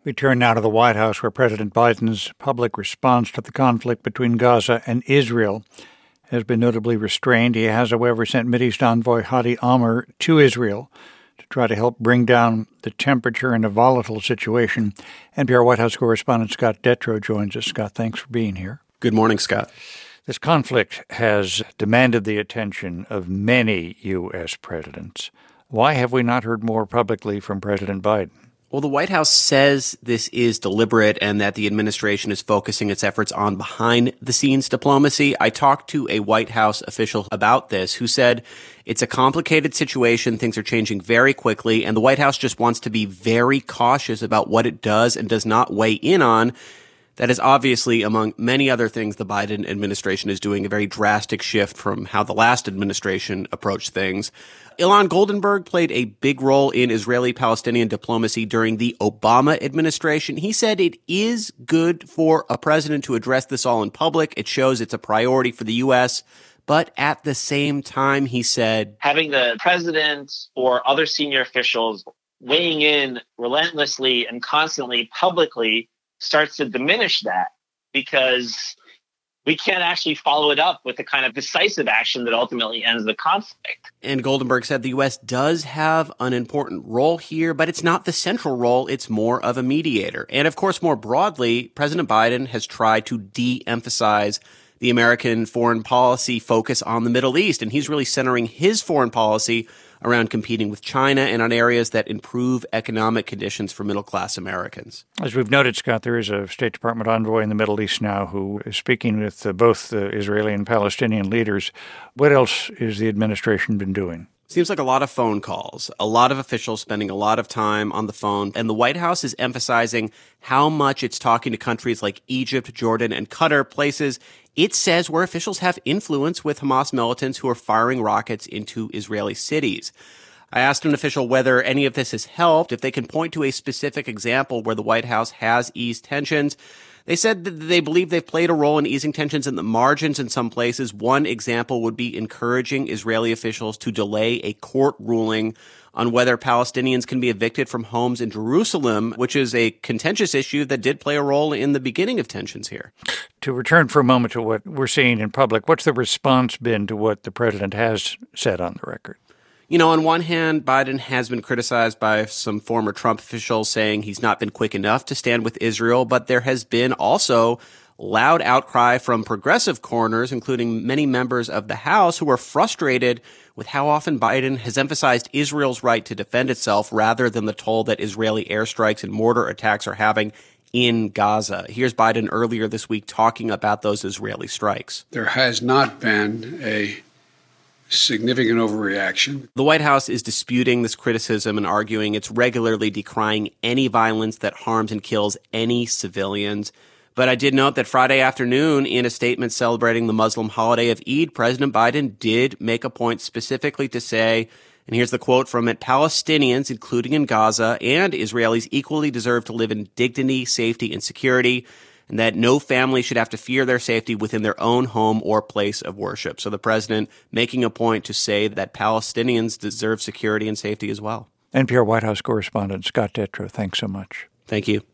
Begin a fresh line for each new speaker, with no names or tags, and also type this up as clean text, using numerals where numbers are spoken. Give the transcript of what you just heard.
We turn now to the White House, where President Biden's public response to the conflict between Gaza and Israel has been notably restrained. He has, however, sent Mideast envoy Hadi Amr to Israel to try to help bring down the temperature in a volatile situation. NPR White House correspondent Scott Detrow joins us. Scott, thanks for being here.
Good morning, Scott.
This conflict has demanded the attention of many U.S. presidents. Why have we not heard more publicly from President Biden?
Well, the White House says this is deliberate and that the administration is focusing its efforts on behind-the-scenes diplomacy. I talked to a White House official about this who said it's a complicated situation, things are changing very quickly, and the White House just wants to be very cautious about what it does and does not weigh in on. That is obviously, among many other things, the Biden administration is doing a very drastic shift from how the last administration approached things. Ilan Goldenberg played a big role in Israeli-Palestinian diplomacy during the Obama administration. He said it is good for a president to address this all in public. It shows it's a priority for the U.S., but at the same time, he said,
having the president or other senior officials weighing in relentlessly and constantly publicly starts to diminish that, because we can't actually follow it up with the kind of decisive action that ultimately ends the conflict.
And Goldenberg said the U.S. does have an important role here, but it's not the central role. It's more of a mediator. And of course, more broadly, President Biden has tried to de-emphasize the American foreign policy focus on the Middle East. And he's really centering his foreign policy around competing with China and on areas that improve economic conditions for middle-class Americans.
As we've noted, Scott, there is a State Department envoy in the Middle East now who is speaking with both the Israeli and Palestinian leaders. What else has the administration been doing?
Seems like a lot of phone calls, a lot of officials spending a lot of time on the phone, and the White House is emphasizing how much it's talking to countries like Egypt, Jordan, and Qatar, places it says where officials have influence with Hamas militants who are firing rockets into Israeli cities. I asked an official whether any of this has helped, if they can point to a specific example where the White House has eased tensions. They said that they believe they've played a role in easing tensions in the margins in some places. One example would be encouraging Israeli officials to delay a court ruling on whether Palestinians can be evicted from homes in Jerusalem, which is a contentious issue that did play a role in the beginning of tensions here.
To return for a moment to what we're seeing in public, what's the response been to what the president has said on the record?
You know, on one hand, Biden has been criticized by some former Trump officials saying he's not been quick enough to stand with Israel, but there has been also loud outcry from progressive corners, including many members of the House, who are frustrated with how often Biden has emphasized Israel's right to defend itself rather than the toll that Israeli airstrikes and mortar attacks are having in Gaza. Here's Biden earlier this week talking about those Israeli strikes.
There has not been a significant overreaction.
The White House is disputing this criticism and arguing it's regularly decrying any violence that harms and kills any civilians. But I did note that Friday afternoon, in a statement celebrating the Muslim holiday of Eid, President Biden did make a point specifically to say, and here's the quote from it, Palestinians, including in Gaza, and Israelis equally deserve to live in dignity, safety, and security, and that no family should have to fear their safety within their own home or place of worship. So the president making a point to say that Palestinians deserve security and safety as well.
NPR White House correspondent Scott Detrow, thanks so much.
Thank you.